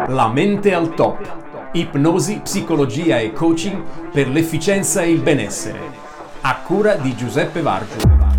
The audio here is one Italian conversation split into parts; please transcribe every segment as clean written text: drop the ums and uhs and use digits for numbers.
La mente al top. Ipnosi, psicologia e coaching per l'efficienza e il benessere. A cura di Giuseppe Vargio.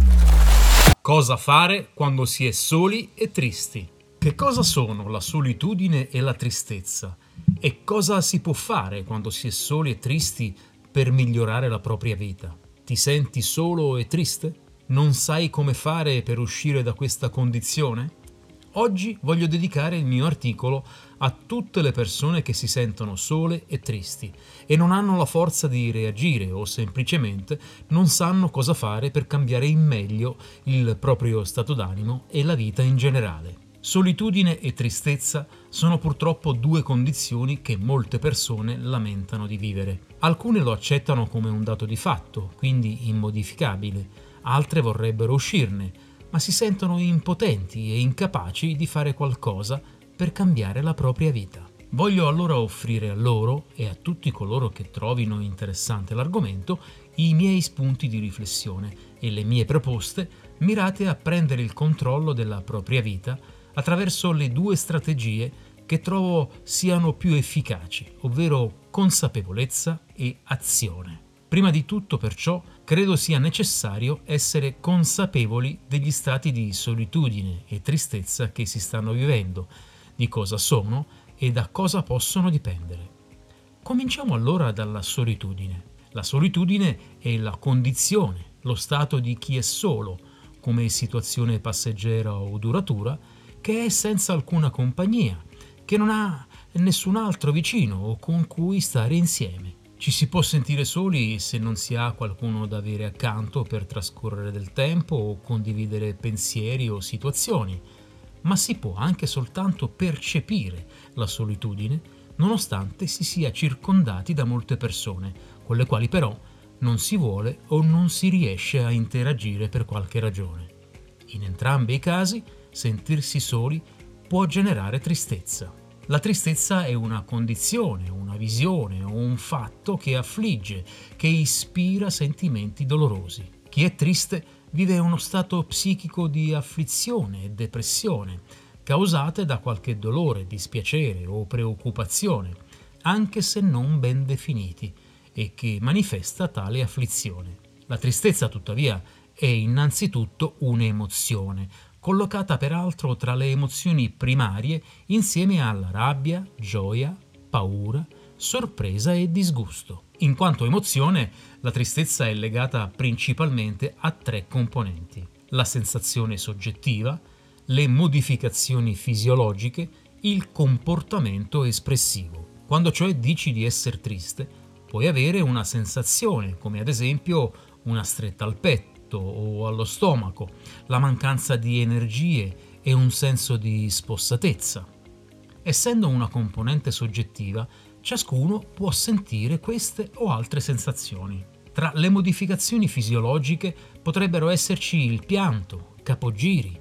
Cosa fare quando si è soli e tristi? Che cosa sono la solitudine e la tristezza? E cosa si può fare quando si è soli e tristi per migliorare la propria vita? Ti senti solo e triste? Non sai come fare per uscire da questa condizione? Oggi voglio dedicare il mio articolo a tutte le persone che si sentono sole e tristi e non hanno la forza di reagire o semplicemente non sanno cosa fare per cambiare in meglio il proprio stato d'animo e la vita in generale. Solitudine e tristezza sono purtroppo due condizioni che molte persone lamentano di vivere. Alcune lo accettano come un dato di fatto, quindi immodificabile, altre vorrebbero uscirne, ma si sentono impotenti e incapaci di fare qualcosa per cambiare la propria vita. Voglio allora offrire a loro e a tutti coloro che trovino interessante l'argomento i miei spunti di riflessione e le mie proposte mirate a prendere il controllo della propria vita attraverso le due strategie che trovo siano più efficaci, ovvero consapevolezza e azione. Prima di tutto, perciò, credo sia necessario essere consapevoli degli stati di solitudine e tristezza che si stanno vivendo, di cosa sono e da cosa possono dipendere. Cominciamo allora dalla solitudine. La solitudine è la condizione, lo stato di chi è solo, come situazione passeggera o duratura, che è senza alcuna compagnia, che non ha nessun altro vicino o con cui stare insieme. Ci si può sentire soli se non si ha qualcuno da avere accanto per trascorrere del tempo o condividere pensieri o situazioni, ma si può anche soltanto percepire la solitudine nonostante si sia circondati da molte persone, con le quali però non si vuole o non si riesce a interagire per qualche ragione. In entrambi i casi, sentirsi soli può generare tristezza. La tristezza è una condizione, una visione o un fatto che affligge, che ispira sentimenti dolorosi. Chi è triste vive uno stato psichico di afflizione e depressione, causate da qualche dolore, dispiacere o preoccupazione, anche se non ben definiti, e che manifesta tale afflizione. La tristezza, tuttavia, è innanzitutto un'emozione, collocata peraltro tra le emozioni primarie insieme alla rabbia, gioia, paura, sorpresa e disgusto. In quanto emozione, la tristezza è legata principalmente a tre componenti: la sensazione soggettiva, le modificazioni fisiologiche, il comportamento espressivo. Quando cioè dici di essere triste, puoi avere una sensazione, come ad esempio una stretta al petto o allo stomaco, la mancanza di energie e un senso di spossatezza. Essendo una componente soggettiva, ciascuno può sentire queste o altre sensazioni. Tra le modificazioni fisiologiche potrebbero esserci il pianto, capogiri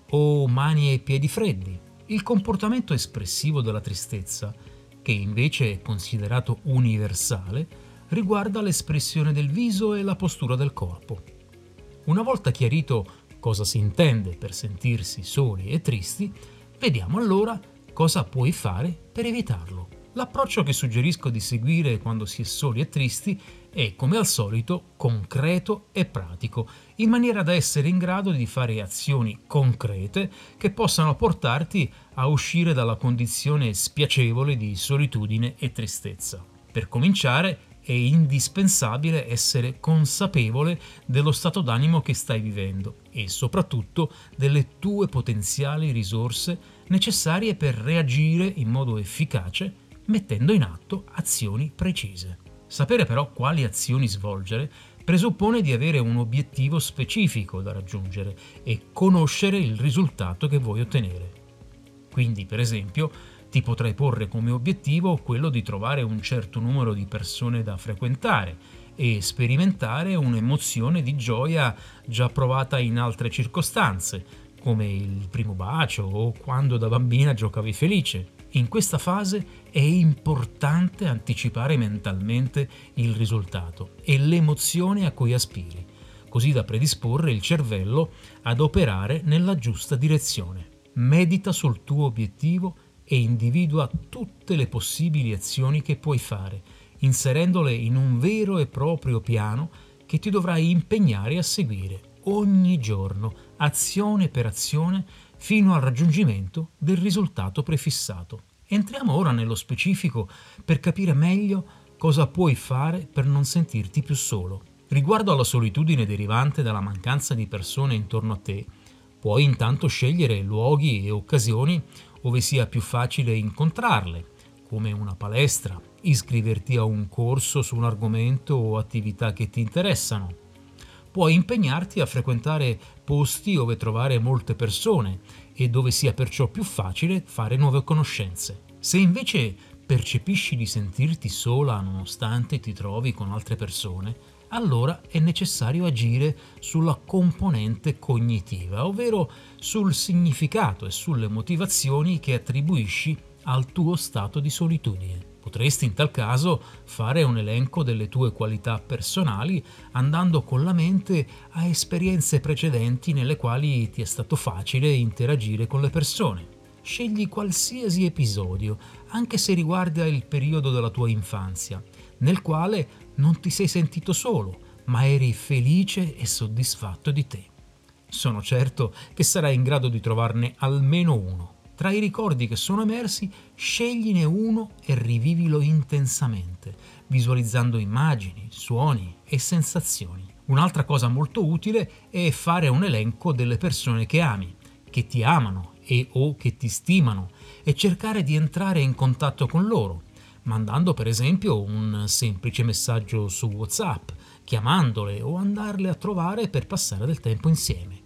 o mani e piedi freddi. Il comportamento espressivo della tristezza, che invece è considerato universale, riguarda l'espressione del viso e la postura del corpo. Una volta chiarito cosa si intende per sentirsi soli e tristi, vediamo allora cosa puoi fare per evitarlo. L'approccio che suggerisco di seguire quando si è soli e tristi è, come al solito, concreto e pratico, in maniera da essere in grado di fare azioni concrete che possano portarti a uscire dalla condizione spiacevole di solitudine e tristezza. Per cominciare, è indispensabile essere consapevole dello stato d'animo che stai vivendo e soprattutto delle tue potenziali risorse necessarie per reagire in modo efficace mettendo in atto azioni precise. Sapere però quali azioni svolgere presuppone di avere un obiettivo specifico da raggiungere e conoscere il risultato che vuoi ottenere. Quindi, per esempio, ti potrai porre come obiettivo quello di trovare un certo numero di persone da frequentare e sperimentare un'emozione di gioia già provata in altre circostanze, come il primo bacio o quando da bambina giocavi felice. In questa fase è importante anticipare mentalmente il risultato e l'emozione a cui aspiri, così da predisporre il cervello ad operare nella giusta direzione. Medita sul tuo obiettivo e individua tutte le possibili azioni che puoi fare, inserendole in un vero e proprio piano che ti dovrai impegnare a seguire ogni giorno, azione per azione, fino al raggiungimento del risultato prefissato. Entriamo ora nello specifico per capire meglio cosa puoi fare per non sentirti più solo. Riguardo alla solitudine derivante dalla mancanza di persone intorno a te, puoi intanto scegliere luoghi e occasioni dove sia più facile incontrarle, come una palestra, iscriverti a un corso su un argomento o attività che ti interessano. Puoi impegnarti a frequentare posti dove trovare molte persone e dove sia perciò più facile fare nuove conoscenze. Se invece percepisci di sentirti sola nonostante ti trovi con altre persone, allora è necessario agire sulla componente cognitiva, ovvero sul significato e sulle motivazioni che attribuisci al tuo stato di solitudine. Potresti in tal caso fare un elenco delle tue qualità personali andando con la mente a esperienze precedenti nelle quali ti è stato facile interagire con le persone. Scegli qualsiasi episodio, anche se riguarda il periodo della tua infanzia, nel quale non ti sei sentito solo, ma eri felice e soddisfatto di te. Sono certo che sarai in grado di trovarne almeno uno. Tra i ricordi che sono emersi, scegline uno e rivivilo intensamente, visualizzando immagini, suoni e sensazioni. Un'altra cosa molto utile è fare un elenco delle persone che ami, che ti amano e o che ti stimano, e cercare di entrare in contatto con loro, mandando per esempio un semplice messaggio su WhatsApp, chiamandole o andarle a trovare per passare del tempo insieme.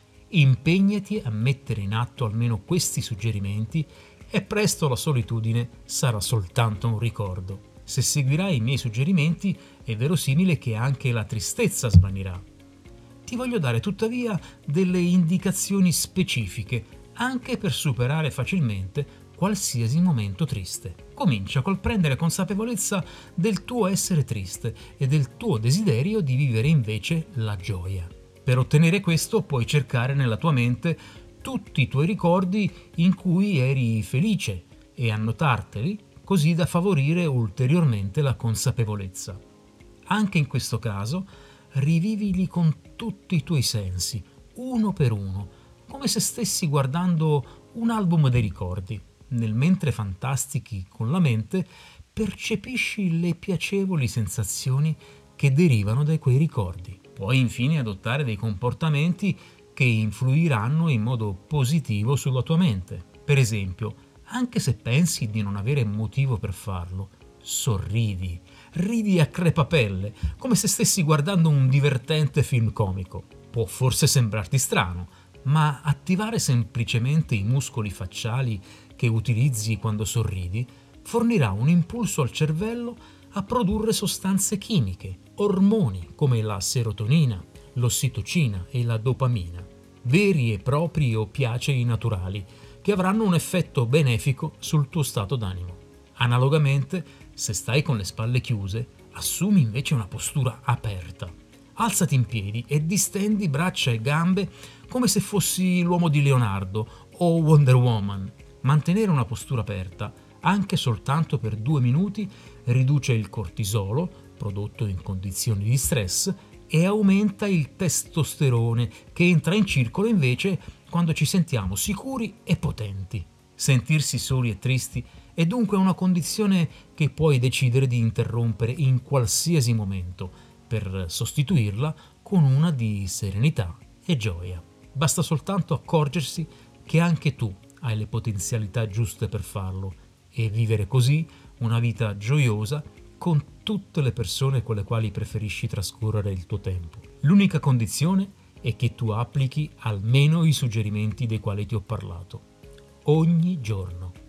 Impegnati a mettere in atto almeno questi suggerimenti e presto la solitudine sarà soltanto un ricordo. Se seguirai i miei suggerimenti è verosimile che anche la tristezza svanirà. Ti voglio dare tuttavia delle indicazioni specifiche anche per superare facilmente qualsiasi momento triste. Comincia col prendere consapevolezza del tuo essere triste e del tuo desiderio di vivere invece la gioia. Per ottenere questo puoi cercare nella tua mente tutti i tuoi ricordi in cui eri felice e annotarteli così da favorire ulteriormente la consapevolezza. Anche in questo caso rivivili con tutti i tuoi sensi, uno per uno, come se stessi guardando un album dei ricordi. Nel mentre fantastichi con la mente, percepisci le piacevoli sensazioni che derivano da quei ricordi. Puoi infine adottare dei comportamenti che influiranno in modo positivo sulla tua mente. Per esempio, anche se pensi di non avere motivo per farlo, sorridi, ridi a crepapelle, come se stessi guardando un divertente film comico. Può forse sembrarti strano, ma attivare semplicemente i muscoli facciali che utilizzi quando sorridi fornirà un impulso al cervello a produrre sostanze chimiche, ormoni come la serotonina, l'ossitocina e la dopamina, veri e propri oppiacei naturali che avranno un effetto benefico sul tuo stato d'animo. Analogamente, se stai con le spalle chiuse, assumi invece una postura aperta. Alzati in piedi e distendi braccia e gambe come se fossi l'uomo di Leonardo o Wonder Woman. Mantenere una postura aperta, anche soltanto per 2 minuti, riduce il cortisolo, prodotto in condizioni di stress, e aumenta il testosterone, che entra in circolo invece quando ci sentiamo sicuri e potenti. Sentirsi soli e tristi è dunque una condizione che puoi decidere di interrompere in qualsiasi momento, per sostituirla con una di serenità e gioia. Basta soltanto accorgersi che anche tu hai le potenzialità giuste per farlo e vivere così una vita gioiosa con tutte le persone con le quali preferisci trascorrere il tuo tempo. L'unica condizione è che tu applichi almeno i suggerimenti dei quali ti ho parlato. Ogni giorno.